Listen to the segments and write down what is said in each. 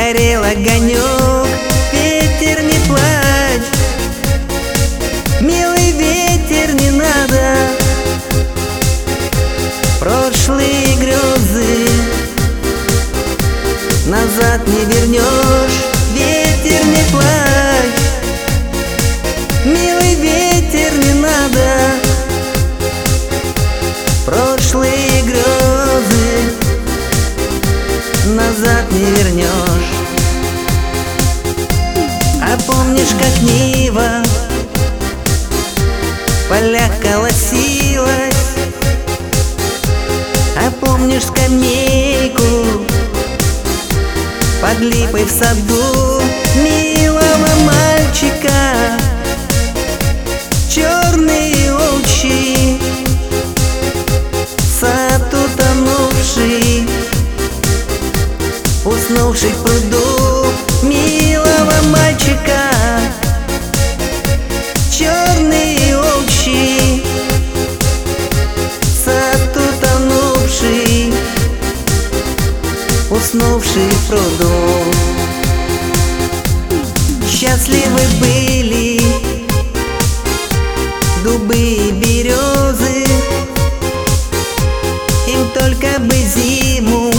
горел огонек, ветер, не плачь, милый ветер, не надо. Прошлые грезы назад не вернешь, ветер, не плачь, милый ветер, не надо. Прошлые грезы назад не вернешь. А помнишь, как Нива в полях колосилась? А помнишь скамейку под липой в саду милого мальчика? Черные очи, сад утонувший, уснувший в пруду милого мальчика. Черные очи, сад утонувший, уснувший в пруду. Счастливы были дубы и березы, им только бы зиму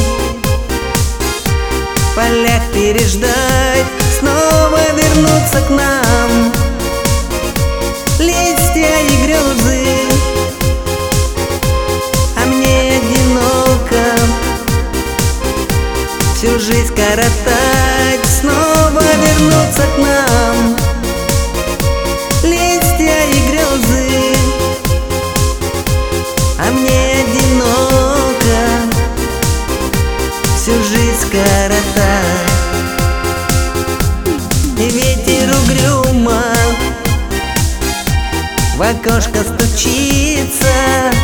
в полях переждать, снова вернуться к нам листья и грезы. А мне одиноко всю жизнь коротать, снова вернуться к нам листья и грезы. А мне одиноко всю жизнь коротать. И ветер угрюмо в окошко стучится,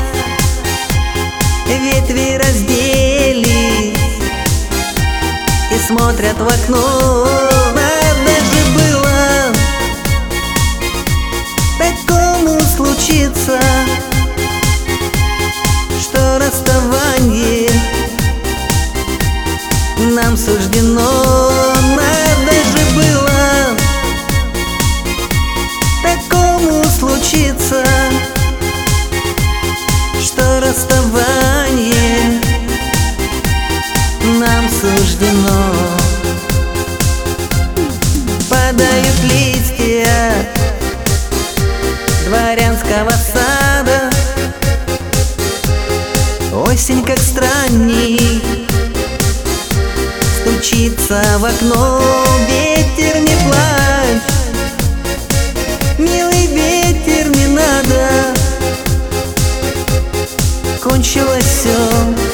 ветви разделись и смотрят в окно. Надо же было такому случиться, что расставание нам суждено. Надо же было такому случиться, что расставание нам суждено. Падают листья дворянского сада, осень как странник стучится в окно. Ветер, не плачь, милый ветер, не надо. Кончилось все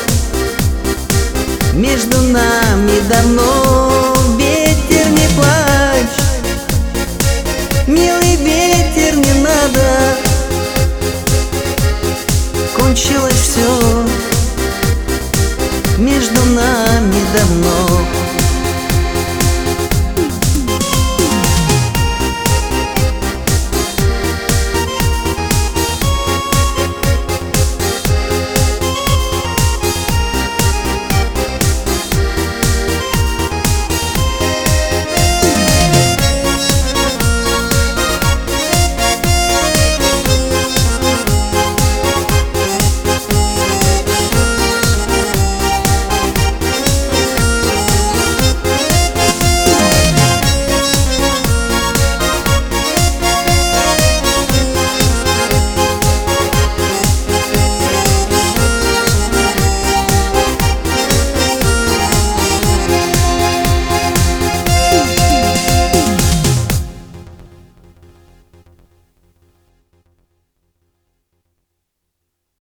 между нами давно. Ветер, не плачь, милый ветер, не надо. Кончилось все между нами давно.